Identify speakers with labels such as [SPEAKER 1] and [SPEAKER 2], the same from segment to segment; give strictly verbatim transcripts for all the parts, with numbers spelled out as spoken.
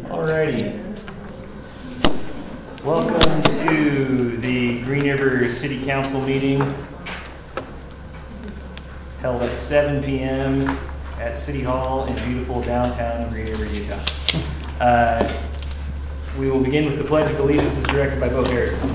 [SPEAKER 1] Alrighty. Welcome to the Green River City Council meeting held at seven p m at City Hall in beautiful downtown Green River, Utah. Uh, we will begin with the Pledge of Allegiance as directed by Bo Harrison.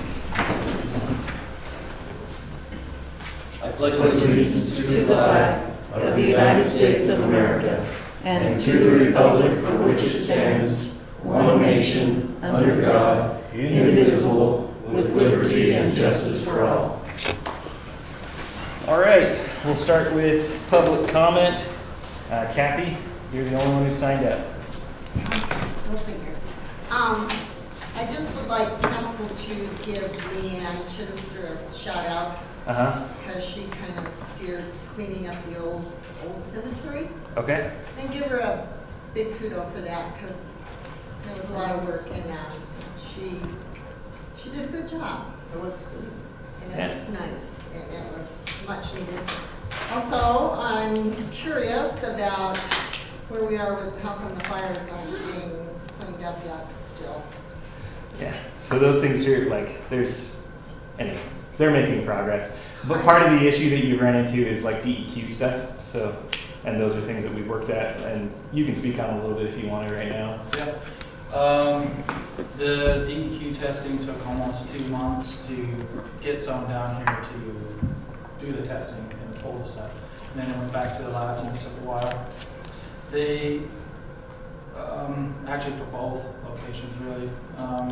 [SPEAKER 2] I pledge allegiance to the flag of the United States of America and to the republic for which it stands, one nation, under God, indivisible, with liberty and justice for all.
[SPEAKER 1] All right, we'll start with public comment. Uh, Kathy, you're the only one who signed up.
[SPEAKER 3] Go figure. Um, I just would like council to give Leanne Chittister a shout out.
[SPEAKER 1] Uh-huh.
[SPEAKER 3] Because she kind of steered cleaning up the old old cemetery.
[SPEAKER 1] Okay.
[SPEAKER 3] And give her a big kudo for that because there was a lot of work and uh, she she did a good job.
[SPEAKER 2] It looks good.
[SPEAKER 3] And
[SPEAKER 1] Yeah.
[SPEAKER 3] it was nice and it was much needed. Also, I'm curious about where we are with how come the fires aren't being cleaned up yet still.
[SPEAKER 1] Yeah. So those things are like, there's, anyway, they're making progress. But part of the issue that you run into is like D E Q stuff. So, and those are things that we've worked at, and you can speak on a little bit if you want to right now.
[SPEAKER 4] Yeah. Um, the D E Q testing took almost two months to get some down here to do the testing and pull the stuff. And then it went back to the labs and it took a while. They, um, actually for both locations really, um,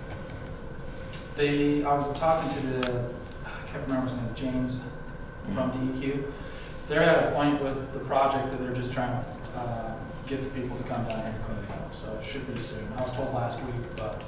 [SPEAKER 4] they, I was talking to the, I can't remember his name, James from D E Q. They're at a point with the project that they're just trying to uh, get the people to come down here and clean it up. So it should be soon. I was told last week, but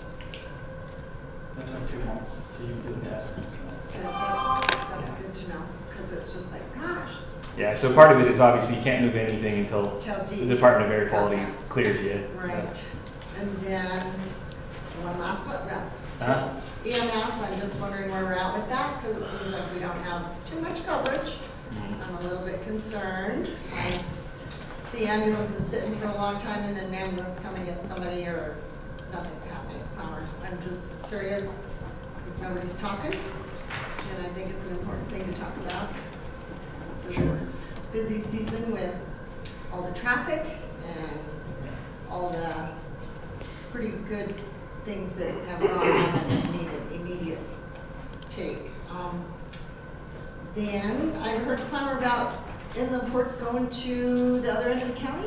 [SPEAKER 4] it took two months to even do the testing. So.
[SPEAKER 3] Yeah, that, that's yeah. good to know because it's just like, gosh.
[SPEAKER 1] Yeah, so part of it is obviously you can't move anything until
[SPEAKER 3] Tell
[SPEAKER 1] the Department of Air Quality clears you.
[SPEAKER 3] Right. And then one last one. No.
[SPEAKER 1] Uh-huh.
[SPEAKER 3] E M S, I'm just wondering where we're at with that because it seems like we don't have too much coverage. Mm-hmm. I'm a little bit concerned. I see ambulances sitting for a long time and then an ambulance come and get somebody or nothing's happening. I'm just curious because nobody's talking and I think it's an important thing to talk about. For
[SPEAKER 1] sure.
[SPEAKER 3] This busy season with all the traffic and all the pretty good things that have gone on and need an immediate take. Um, then I heard clamor about inland ports going to the other end of the county.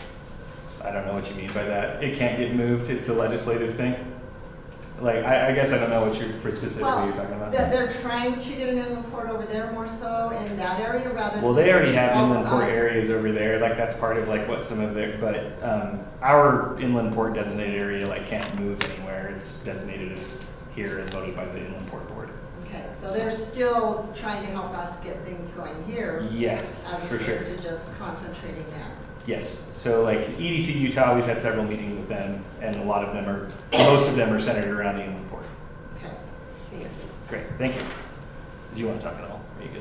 [SPEAKER 1] I don't know what you mean by that. It can't get moved. It's a legislative thing. Like, I, I guess I don't know what you're specifically
[SPEAKER 3] well,
[SPEAKER 1] you're talking about.
[SPEAKER 3] That they're trying to get an inland port over there more so in that area rather.
[SPEAKER 1] Well, they already have inland port
[SPEAKER 3] us.
[SPEAKER 1] areas over there. Like that's part of like what some of their. But um, our inland port designated area like can't move anywhere. It's designated as here and voted by the inland port board.
[SPEAKER 3] Okay, so they're still trying to help us get things going here.
[SPEAKER 1] Yeah,
[SPEAKER 3] as
[SPEAKER 1] for
[SPEAKER 3] opposed
[SPEAKER 1] sure.
[SPEAKER 3] to just concentrating there.
[SPEAKER 1] Yes. So like E D C Utah, we've had several meetings with them, and a lot of them are, most of them are centered around the inland port.
[SPEAKER 3] Okay. Thank you.
[SPEAKER 1] Great. Thank you. Did you want to talk at all? Are you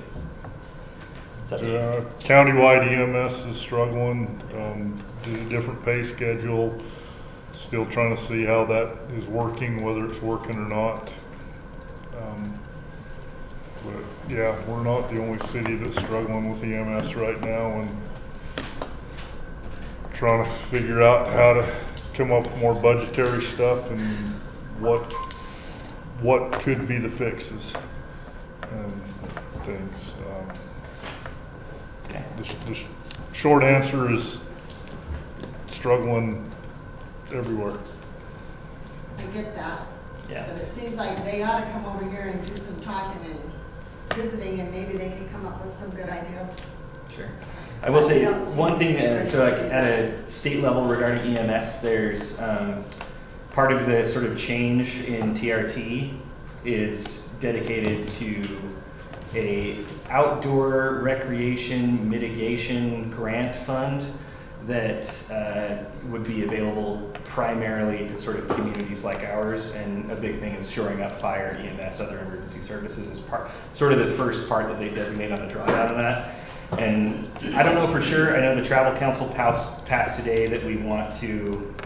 [SPEAKER 1] good?
[SPEAKER 5] Uh, countywide E M S is struggling. Um, did a different pay schedule. Still trying to see how that is working, whether it's working or not. Um, but yeah, we're not the only city that's struggling with E M S right now, and trying to figure out how to come up with more budgetary stuff and what what could be the fixes and things. Um,
[SPEAKER 1] Okay.
[SPEAKER 5] the, sh- the sh- short answer is struggling everywhere.
[SPEAKER 3] I get that.
[SPEAKER 1] Yeah.
[SPEAKER 3] But it seems like they ought to come over here and do some talking and visiting, and maybe they can come up with some good ideas.
[SPEAKER 1] Sure. I will say
[SPEAKER 3] don't see
[SPEAKER 1] one thing, uh, so like
[SPEAKER 3] ready to do
[SPEAKER 1] at a state level regarding E M S, there's um, part of the sort of change in T R T is dedicated to a outdoor recreation mitigation grant fund that uh, would be available primarily to sort of communities like ours, and a big thing is shoring up fire, E M S, other emergency services as part, sort of the first part that they designate on the drawdown of that. And I don't know for sure. I know the Travel Council passed, passed today that we want to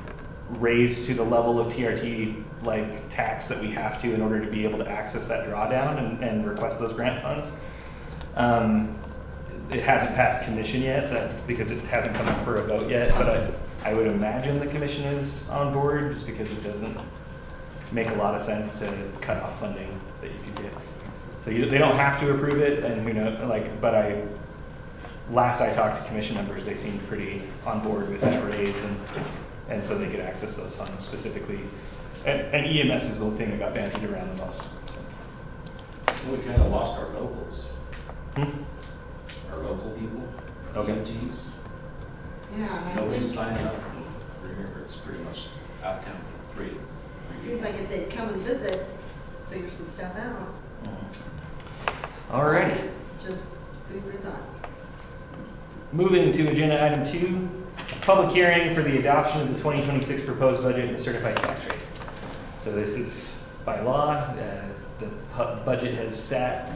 [SPEAKER 1] raise to the level of T R T like tax that we have to in order to be able to access that drawdown and, and request those grant funds. Um, it hasn't passed commission yet that, because it hasn't come up for a vote yet, but I, I would imagine the commission is on board just because it doesn't make a lot of sense to cut off funding that you could get. So you, they don't have to approve it, and you know, like, but I, last I talked to commission members, they seemed pretty on board with that raise, and and so they could access those funds specifically. And, and E M S is the thing that got bandied around the most.
[SPEAKER 6] We kind of lost our locals,
[SPEAKER 1] Hmm?
[SPEAKER 6] our local people,
[SPEAKER 1] Okay.
[SPEAKER 6] E M Ts.
[SPEAKER 3] Yeah, and I
[SPEAKER 6] Nobody's
[SPEAKER 3] think,
[SPEAKER 6] signed up. Remember, it's pretty much out counting three. three
[SPEAKER 3] it seems
[SPEAKER 6] people.
[SPEAKER 3] like if they'd come and visit, figure some stuff out.
[SPEAKER 1] All right.
[SPEAKER 3] Just food for thought.
[SPEAKER 1] Moving to agenda item two, public hearing for the adoption of the twenty twenty-six proposed budget and certified tax rate. So this is by law. Uh, the pu- budget has sat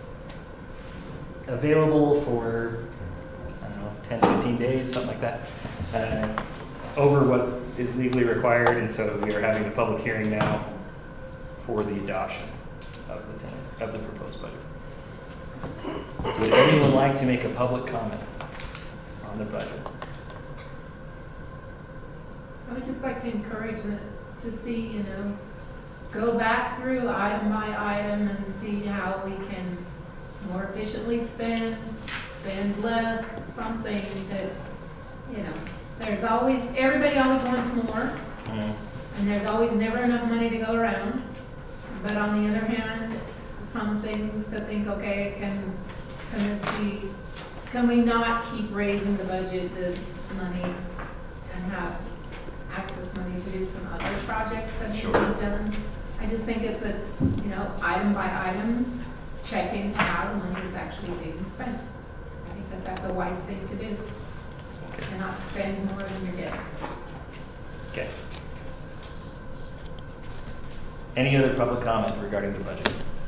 [SPEAKER 1] available for, I don't know, ten, fifteen days, something like that, uh, over what is legally required. And so we are having a public hearing now for the adoption of the, ten, of the proposed budget. Would anyone like to make a public comment on the budget?
[SPEAKER 7] I would just like to encourage it to see, you know, go back through item by item and see how we can more efficiently spend, spend less, some things that, you know, there's always, everybody always wants more,
[SPEAKER 1] Mm.
[SPEAKER 7] and there's always never enough money to go around. But on the other hand, some things to think, okay, can, can this be, can we not keep raising the budget, the money, and have access money to do some other projects that need to
[SPEAKER 1] Sure.
[SPEAKER 7] be done? I just think it's a, you know, item by item, checking how the money is actually being spent. I think that that's a wise thing to do,
[SPEAKER 1] Okay.
[SPEAKER 7] and not spend more than you're getting.
[SPEAKER 1] Okay. Any other public comment regarding the budget?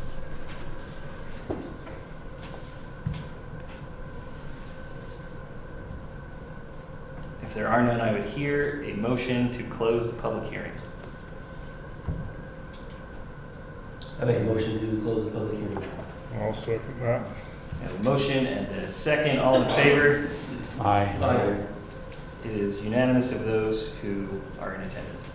[SPEAKER 1] If there are none, I would hear a motion to close the public hearing.
[SPEAKER 2] I make a motion to close the public hearing.
[SPEAKER 5] I'll second that.
[SPEAKER 1] I have a motion and a second. All in favor?
[SPEAKER 2] Aye.
[SPEAKER 1] It is unanimous of those who are in attendance.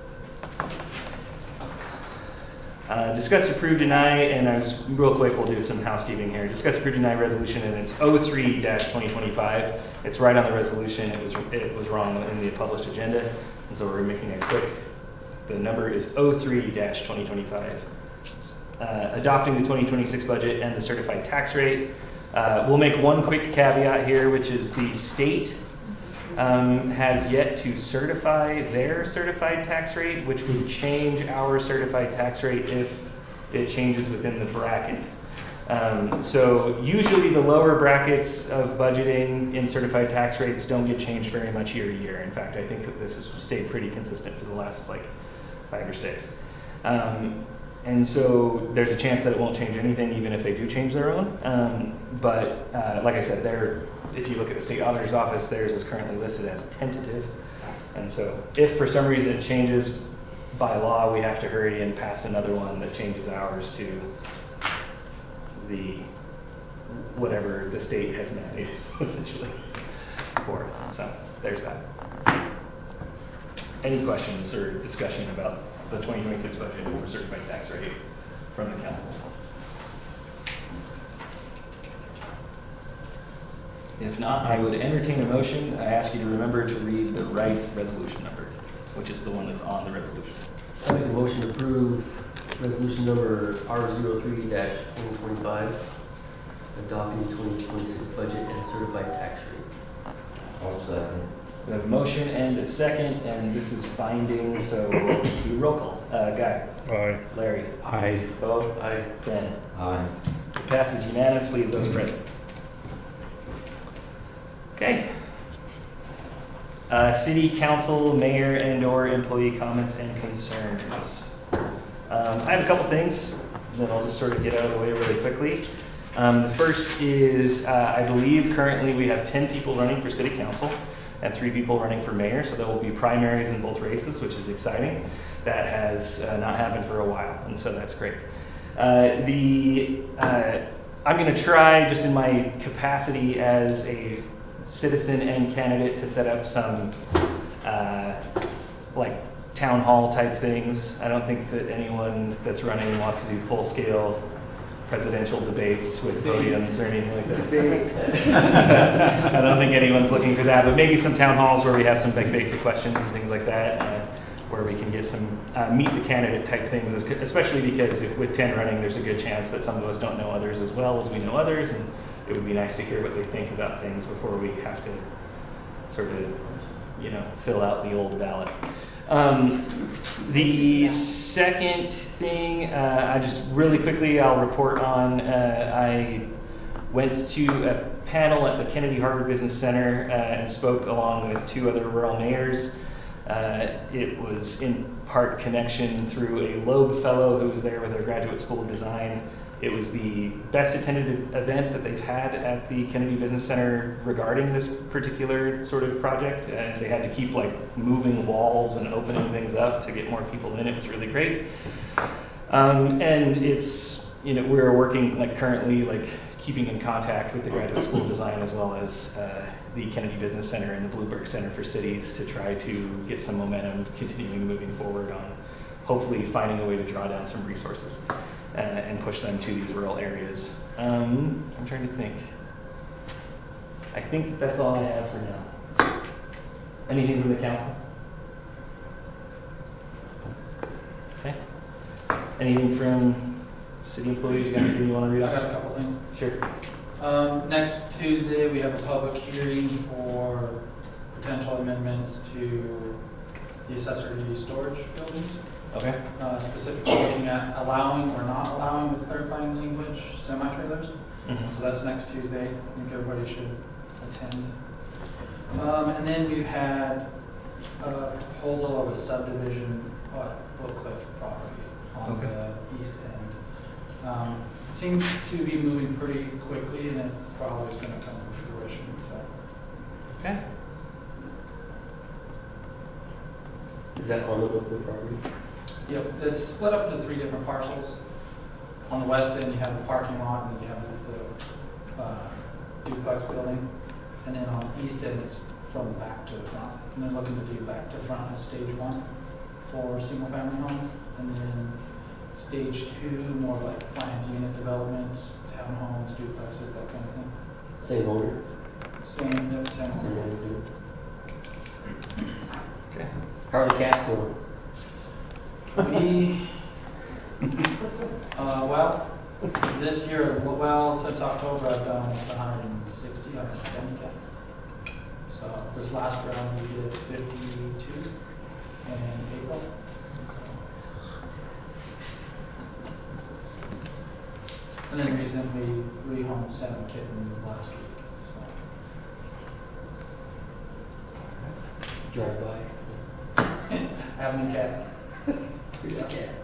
[SPEAKER 1] Uh, discuss, approve, deny, and I was real quick, we'll do some housekeeping here. Discuss, approve, deny resolution, and it's oh three dash twenty twenty-five. It's right on the resolution. It was it was wrong in the published agenda, and so we're making a quick. The number is oh three dash twenty twenty-five. Uh, adopting the twenty twenty-six budget and the certified tax rate. Uh, we'll make one quick caveat here, which is the state um, has yet to certify their certified tax rate, which would change our certified tax rate if it changes within the bracket. Um, so usually the lower brackets of budgeting in certified tax rates don't get changed very much year to year. In fact, I think that this has stayed pretty consistent for the last like five or six. Um, and so there's a chance that it won't change anything even if they do change their own. Um, but uh, like I said, they're, if you look at the state auditor's office, theirs is currently listed as tentative. And so if for some reason it changes by law, we have to hurry and pass another one that changes ours to the whatever the state has mandated essentially for us. So there's that. Any questions or discussion about the twenty twenty-six budget or certified tax rate from the council? If not, I would entertain a motion. I ask you to remember to read the right resolution number, which is the one that's on the resolution.
[SPEAKER 2] I make a motion to approve resolution number R zero three dash twenty twenty-five, adopting the twenty twenty-six budget and certified tax rate.
[SPEAKER 6] I'll second.
[SPEAKER 1] We have a motion and a second, and this is binding, so we'll do roll call. Uh, Guy,
[SPEAKER 5] Aye.
[SPEAKER 1] Larry,
[SPEAKER 2] Aye.
[SPEAKER 1] Bo,
[SPEAKER 2] Aye.
[SPEAKER 1] Ben.
[SPEAKER 6] Aye.
[SPEAKER 1] It passes unanimously of those present. Okay. Uh, city council, mayor, and/or employee comments and concerns. Um, I have a couple things that I'll just sort of get out of the way really quickly. Um, the first is, uh, I believe currently we have ten people running for city council, and three people running for mayor. So there will be primaries in both races, which is exciting. That has uh, not happened for a while, and so that's great. Uh, the uh, I'm going to try, just in my capacity as a citizen and candidate, to set up some uh, like town hall type things. I don't think that anyone that's running wants to do full scale presidential debates with podiums or anything like that. I don't think anyone's looking for that, but maybe some town halls where we have some like basic questions and things like that, uh, where we can get some uh, meet the candidate type things, especially because if, with ten running, there's a good chance that some of us don't know others as well as we know others, and it would be nice to hear what they think about things before we have to sort of, you know, fill out the old ballot. Um, the second thing, uh, I just really quickly, I'll report on, uh, I went to a panel at the Kennedy Harbor Business Center uh, and spoke along with two other rural mayors. Uh, it was in part connection through a Loeb Fellow who was there with our Graduate School of Design. It was the best attended event that they've had at the Kennedy Business Center regarding this particular sort of project. And they had to keep like moving walls and opening things up to get more people in. It was really great. Um, and it's, you know, we're working like currently like keeping in contact with the Graduate School of Design as well as uh, the Kennedy Business Center and the Bloomberg Center for Cities to try to get some momentum continuing moving forward on hopefully finding a way to draw down some resources uh, and push them to these rural areas. Um, I'm trying to think. I think that that's all I have for now. Anything from the council? Okay. Anything from city employees? You got anything you want to read
[SPEAKER 4] I
[SPEAKER 1] out?
[SPEAKER 4] got a couple things.
[SPEAKER 1] Sure.
[SPEAKER 4] Um, next Tuesday, we have a public hearing for potential amendments to the accessory use storage buildings.
[SPEAKER 1] Okay.
[SPEAKER 4] Uh, specifically looking at allowing or not allowing with clarifying language semi-trailers.
[SPEAKER 1] Mm-hmm.
[SPEAKER 4] So that's next Tuesday. I think everybody should attend. Um, and then we've had a proposal of a subdivision at Brook Cliff property on
[SPEAKER 1] Okay.
[SPEAKER 4] the east end. Um, it seems to be moving pretty quickly, and it probably is going to come to fruition. So.
[SPEAKER 1] Okay.
[SPEAKER 2] Is that on the local property?
[SPEAKER 4] Yep, it's split up into three different parcels. On the west end, you have the parking lot, and you have the uh, duplex building. And then on the east end, it's from the back to the front. And they're looking to do back to front as stage one for single-family homes. And then stage two, more like planned unit developments, townhomes, duplexes, that kind of thing.
[SPEAKER 2] Same owner?
[SPEAKER 4] Same, yep, same.
[SPEAKER 2] Same owner, too.
[SPEAKER 1] Okay.
[SPEAKER 2] How are the cats doing?
[SPEAKER 4] We, uh, well, this year, well, since October, I've done one hundred sixty, one hundred seventy cats. So this last round, we did fifty-two in April. And then recently, rehomed seven kittens last week. So.
[SPEAKER 2] Drive by.
[SPEAKER 4] Having a cat.
[SPEAKER 2] Here's a cat.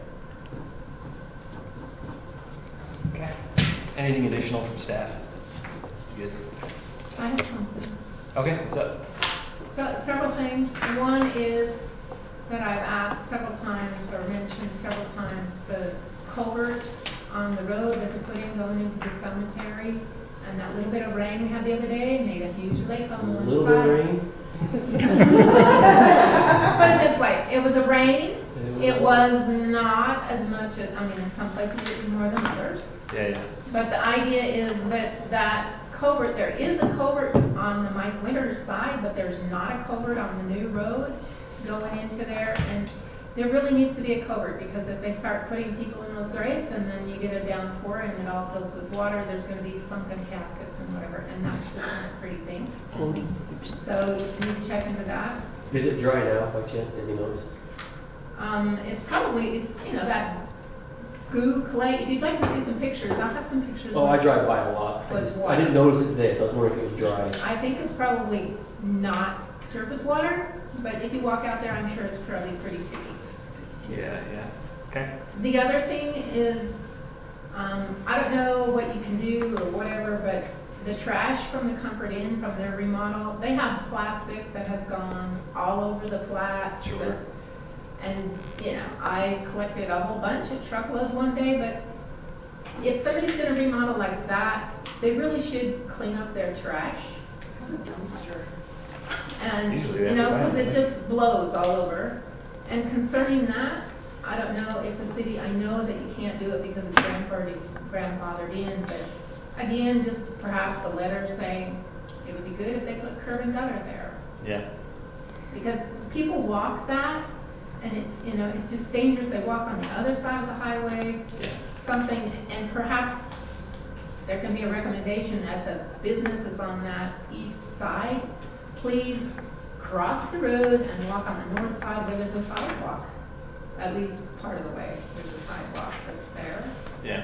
[SPEAKER 1] Okay. Anything additional from staff? Good.
[SPEAKER 7] I have something.
[SPEAKER 1] Okay, what's up?
[SPEAKER 7] So several things. One is that I've asked several times or mentioned several times the culvert on the road that they're putting going into the cemetery, and that little bit of rain we had the other day made a huge lake on
[SPEAKER 2] A
[SPEAKER 7] one
[SPEAKER 2] little bit
[SPEAKER 7] side.
[SPEAKER 2] of rain?
[SPEAKER 7] Put it this way, it was a rain. It was not as much, as, I mean, in some places it was more than others.
[SPEAKER 1] Yeah, yeah.
[SPEAKER 7] But the idea is that that culvert, there is a culvert on the Mike Winters side, but there's not a culvert on the new road going into there. And there really needs to be a culvert, because if they start putting people in those graves and then you get a downpour and it all fills with water, there's going to be sunken caskets and whatever, and that's just not a pretty thing. So you need to check into that.
[SPEAKER 2] Is it dry now by chance? Have you noticed?
[SPEAKER 7] Um, it's probably, it's, you know, that goo clay. If you'd like to see some pictures, I'll have some pictures.
[SPEAKER 2] Oh, I drive by a lot. I,
[SPEAKER 7] Was
[SPEAKER 2] just, I
[SPEAKER 7] water.
[SPEAKER 2] didn't notice it today, so I was wondering if it was dry.
[SPEAKER 7] I think it's probably not surface water, but if you walk out there, I'm sure it's probably pretty sticky.
[SPEAKER 1] Yeah, yeah. Okay.
[SPEAKER 7] The other thing is, um, I don't know what you can do or whatever, but the trash from the Comfort Inn, from their remodel, they have plastic that has gone all over the flats.
[SPEAKER 1] Sure.
[SPEAKER 7] And, you know, I collected a whole bunch of truckloads one day, but if somebody's gonna remodel like that, they really should clean up their trash.
[SPEAKER 3] Have a dumpster.
[SPEAKER 7] And,
[SPEAKER 1] Usually they
[SPEAKER 7] you
[SPEAKER 1] have
[SPEAKER 7] know,
[SPEAKER 1] to buy
[SPEAKER 7] because it
[SPEAKER 1] them.
[SPEAKER 7] just blows all over. And concerning that, I don't know if the city, I know that you can't do it because it's grandfathered, grandfathered in, but again, just perhaps a letter saying it would be good if they put curb and gutter there.
[SPEAKER 1] Yeah.
[SPEAKER 7] Because people walk that, and it's, you know, it's just dangerous. They walk on the other side of the highway,
[SPEAKER 1] Yeah.
[SPEAKER 7] something, and perhaps there can be a recommendation at the businesses on that east side, please cross the road and walk on the north side where there's a sidewalk. At least part of the way, there's a sidewalk that's there.
[SPEAKER 1] Yeah.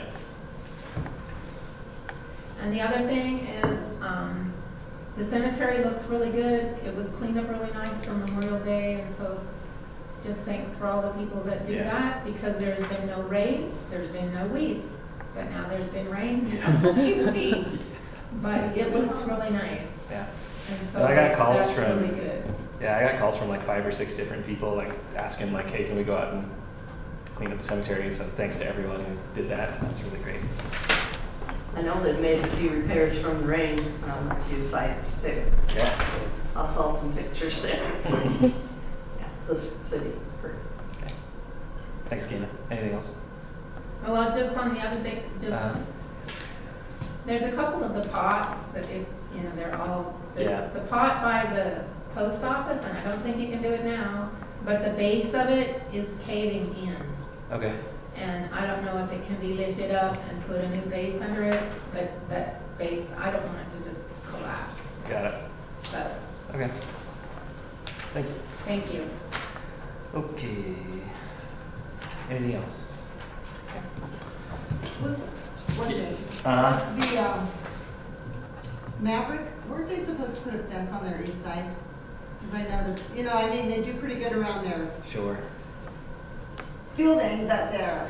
[SPEAKER 7] And the other thing is, um, the cemetery looks really good. It was cleaned up really nice for Memorial Day, and so just thanks for all the people that do
[SPEAKER 1] Yeah.
[SPEAKER 7] that, because there's been no rain, there's been no weeds, but now there's been rain, and weeds. But it looks really nice,
[SPEAKER 1] Yeah.
[SPEAKER 7] and so
[SPEAKER 1] Well, I got calls
[SPEAKER 7] that's
[SPEAKER 1] from-
[SPEAKER 7] really good.
[SPEAKER 1] Yeah, I got calls from like five or six different people, like asking, like, "Hey, can we go out and clean up the cemetery?" So thanks to everyone who did that. That's really great.
[SPEAKER 2] I know they've made a few repairs from the rain on a few sites too.
[SPEAKER 1] Yeah.
[SPEAKER 2] I saw some pictures there. Yeah, the city.
[SPEAKER 1] Okay. Thanks, Gina. Anything else?
[SPEAKER 7] Well, just on the other thing, just,
[SPEAKER 1] Uh,
[SPEAKER 7] there's a couple of the pots that it, you know, they're all, the,
[SPEAKER 1] Yeah.
[SPEAKER 7] the pot by the post office, and I don't think you can do it now, but the base of it is caving in.
[SPEAKER 1] Okay.
[SPEAKER 7] And I don't know if it can be lifted up and put a new base under it, but that base, I don't want it to just collapse.
[SPEAKER 1] Got it.
[SPEAKER 7] So,
[SPEAKER 1] Okay. Thank you.
[SPEAKER 7] thank you.
[SPEAKER 1] Okay. Anything else?
[SPEAKER 3] Was, one thing,
[SPEAKER 1] Uh-huh.
[SPEAKER 3] was the, um, Maverick, weren't they supposed to put a fence on their east side? Because I noticed, you know, I mean, they do pretty good around their
[SPEAKER 1] Sure.
[SPEAKER 3] building, but their,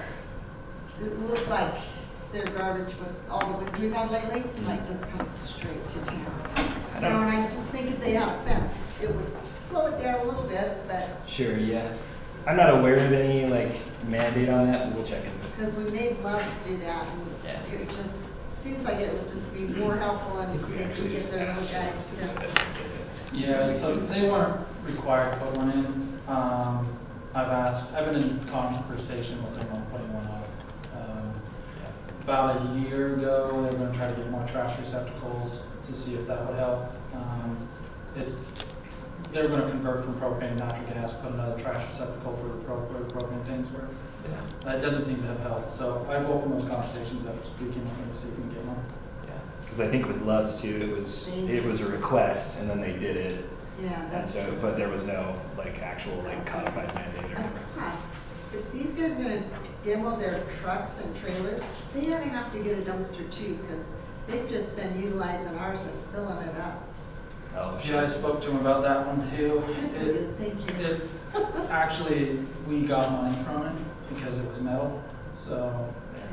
[SPEAKER 3] it looked like their garbage with all the winds we've had lately, like just comes straight to town.
[SPEAKER 1] I
[SPEAKER 3] You know,
[SPEAKER 1] don't.
[SPEAKER 3] and I just think if they had a fence, it would slow it down a little bit, but,
[SPEAKER 1] Sure. Yeah. I'm not aware of any like mandate on that. We'll check into it.
[SPEAKER 3] because we made Loves do that, and
[SPEAKER 1] Yeah.
[SPEAKER 3] it just seems like it would just be more helpful,
[SPEAKER 1] I
[SPEAKER 3] and
[SPEAKER 1] think we
[SPEAKER 3] they
[SPEAKER 1] actually
[SPEAKER 3] could get
[SPEAKER 1] just
[SPEAKER 3] their
[SPEAKER 1] asked
[SPEAKER 3] little
[SPEAKER 1] for
[SPEAKER 3] guys
[SPEAKER 1] us to
[SPEAKER 3] to.
[SPEAKER 1] do that.
[SPEAKER 4] Yeah, so they weren't required to put one in. Um, I've asked, I've been in conversation with them on putting one up. Um, About a year ago, they were gonna try to get more trash receptacles to see if that would help. Um, It's, they were gonna convert from propane to natural gas, put another trash receptacle for the pro- where the propane tanks were.
[SPEAKER 1] Yeah.
[SPEAKER 4] That doesn't seem to have helped, so I've opened those conversations after speaking with them to see if we can get one.
[SPEAKER 1] Yeah. Because I think with Loves too, it was it was a request, and then they did it,
[SPEAKER 3] Yeah,
[SPEAKER 1] and
[SPEAKER 3] that's.
[SPEAKER 1] so but there was no like actual like codified mandate or
[SPEAKER 3] And
[SPEAKER 1] whatever.
[SPEAKER 3] plus, if these guys are gonna demo their trucks and trailers, they ought to have to get a dumpster too, because they've just been utilizing ours and filling it up.
[SPEAKER 1] Oh,
[SPEAKER 4] Yeah, I spoke to him about that one too.
[SPEAKER 3] Good for
[SPEAKER 4] It-
[SPEAKER 3] you, thank you.
[SPEAKER 4] It, actually, we got money from it because it was metal, so,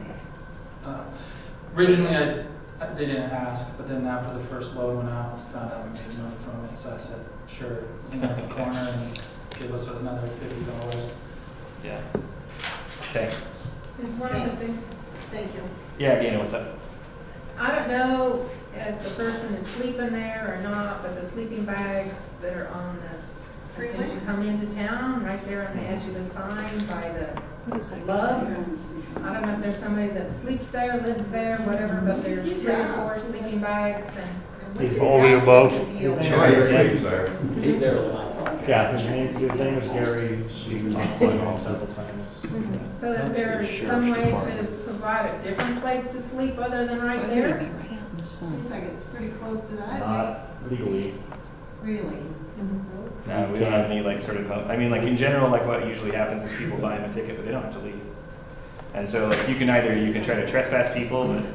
[SPEAKER 4] uh, originally I, I- they didn't ask, but then after the first load went out, found out we made money from it, so I said, sure, in the corner and give us another fifty dollars.
[SPEAKER 1] Yeah. Okay.
[SPEAKER 7] There's one other thing.
[SPEAKER 3] Thank you.
[SPEAKER 1] Yeah, Dana, what's up?
[SPEAKER 7] I don't know if the person is sleeping there or not, but the sleeping bags that are on the, as soon as you come into town, right there on the edge of the sign by the Loves. I don't know if there's somebody that sleeps there, lives there, whatever, but there's three or four sleeping bags, and
[SPEAKER 3] And when did
[SPEAKER 5] All the
[SPEAKER 3] that
[SPEAKER 5] above.
[SPEAKER 3] come to be okay?
[SPEAKER 8] Sure, he sleeps there.
[SPEAKER 9] He's there a lot.
[SPEAKER 8] Yeah, his name, his name is Gary. She's on call several times.
[SPEAKER 7] so is
[SPEAKER 9] That's
[SPEAKER 7] there
[SPEAKER 9] the sheriff's
[SPEAKER 7] some way to
[SPEAKER 9] department.
[SPEAKER 7] provide a different place to sleep other than right there?
[SPEAKER 3] Seems like it's pretty close to that.
[SPEAKER 8] Not legally.
[SPEAKER 3] Really?
[SPEAKER 1] No, we don't have any like sort of. I mean, like in general, like what usually happens is people buy them a ticket, but they don't have to leave. And so, like, you can either you can try to trespass people, but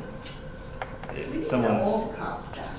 [SPEAKER 3] We
[SPEAKER 1] if
[SPEAKER 3] need the
[SPEAKER 1] someone's
[SPEAKER 3] old cops back.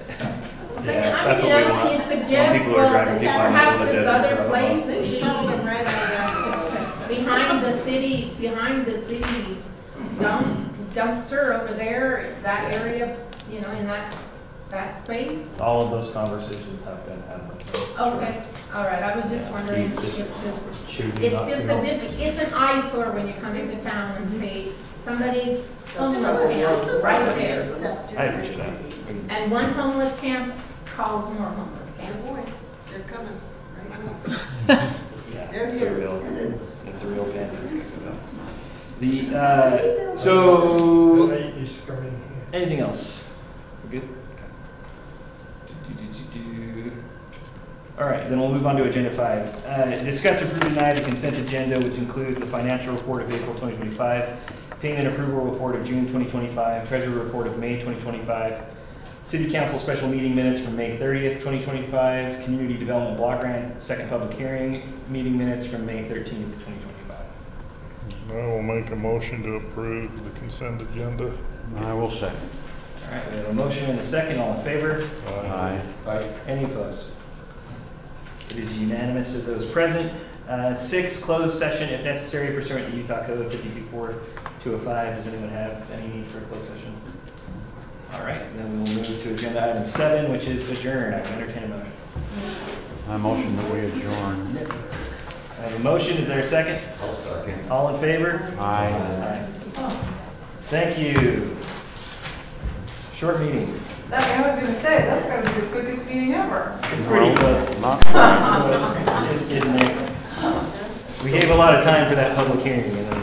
[SPEAKER 1] yeah,
[SPEAKER 7] I
[SPEAKER 1] that's
[SPEAKER 7] mean,
[SPEAKER 1] what
[SPEAKER 7] you
[SPEAKER 1] we
[SPEAKER 7] know,
[SPEAKER 1] want.
[SPEAKER 7] you
[SPEAKER 1] When
[SPEAKER 7] suggest,
[SPEAKER 1] people are
[SPEAKER 7] well,
[SPEAKER 1] driving people out in the
[SPEAKER 7] perhaps
[SPEAKER 1] middle of the
[SPEAKER 7] this
[SPEAKER 1] desert,
[SPEAKER 7] other
[SPEAKER 1] blah, blah, blah.
[SPEAKER 7] place
[SPEAKER 3] They
[SPEAKER 7] is
[SPEAKER 3] shoveled them right on down.
[SPEAKER 7] behind the city, behind the city dump, dumpster over there, that area, you know, in that that space?
[SPEAKER 8] All of those conversations have been had with them.
[SPEAKER 7] Okay, all right, I was just wondering,
[SPEAKER 8] We just
[SPEAKER 7] it's just,
[SPEAKER 8] choosing
[SPEAKER 7] it's
[SPEAKER 8] not to
[SPEAKER 7] just
[SPEAKER 8] go.
[SPEAKER 7] a diff, it's an eyesore when you come into town and see somebody's homeless
[SPEAKER 3] This
[SPEAKER 7] camp
[SPEAKER 3] is
[SPEAKER 7] right
[SPEAKER 3] already
[SPEAKER 7] there.
[SPEAKER 3] accepted
[SPEAKER 1] I
[SPEAKER 3] in the
[SPEAKER 1] appreciate that.
[SPEAKER 3] city.
[SPEAKER 7] And one homeless camp calls more homeless
[SPEAKER 3] Oh
[SPEAKER 7] camps.
[SPEAKER 3] boy, they're coming right now.
[SPEAKER 1] Yeah,
[SPEAKER 3] They're
[SPEAKER 1] it's a
[SPEAKER 3] here.
[SPEAKER 1] real, it's, it's a real pandemic. So. The, uh, so, anything else? We're good? Okay. Do, do, do, do, do. All right, then we'll move on to agenda five. Uh, discuss, approve, deny the consent agenda, which includes the financial report of April twenty twenty-five, payment approval report of June twenty twenty-five, treasurer report of May twenty twenty-five, city council special meeting minutes from May thirtieth, twenty twenty-five, community development block grant, second public hearing, meeting minutes from May thirteenth, twenty twenty-five.
[SPEAKER 5] I will make a motion to approve the consent agenda.
[SPEAKER 8] I will second.
[SPEAKER 1] All right, we have a motion and a second. All in favor?
[SPEAKER 8] Aye.
[SPEAKER 1] Any opposed? It is unanimous of those present. Uh, six, closed session if necessary pursuant to Utah Code fifty-two four two oh five. Does anyone have any need for a closed session? All right, then we will move to agenda item seven, which is adjourn. I will entertain a motion.
[SPEAKER 8] I motion that we adjourn.
[SPEAKER 1] I have a motion. Is there a second?
[SPEAKER 2] I'll second.
[SPEAKER 1] All in favor?
[SPEAKER 8] Aye.
[SPEAKER 1] Aye. Thank you. Short meeting.
[SPEAKER 9] That, I was gonna say, that's gotta be the quickest meeting ever.
[SPEAKER 1] It's pretty close.
[SPEAKER 8] Not quite.
[SPEAKER 1] It's getting there. We gave a lot of time for that public hearing. You know.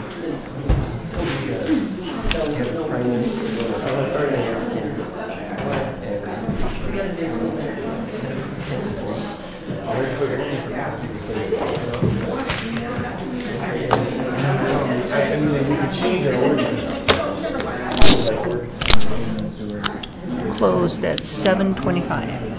[SPEAKER 1] I mean, we could change our ordinance.
[SPEAKER 2] Closed at seven twenty-five.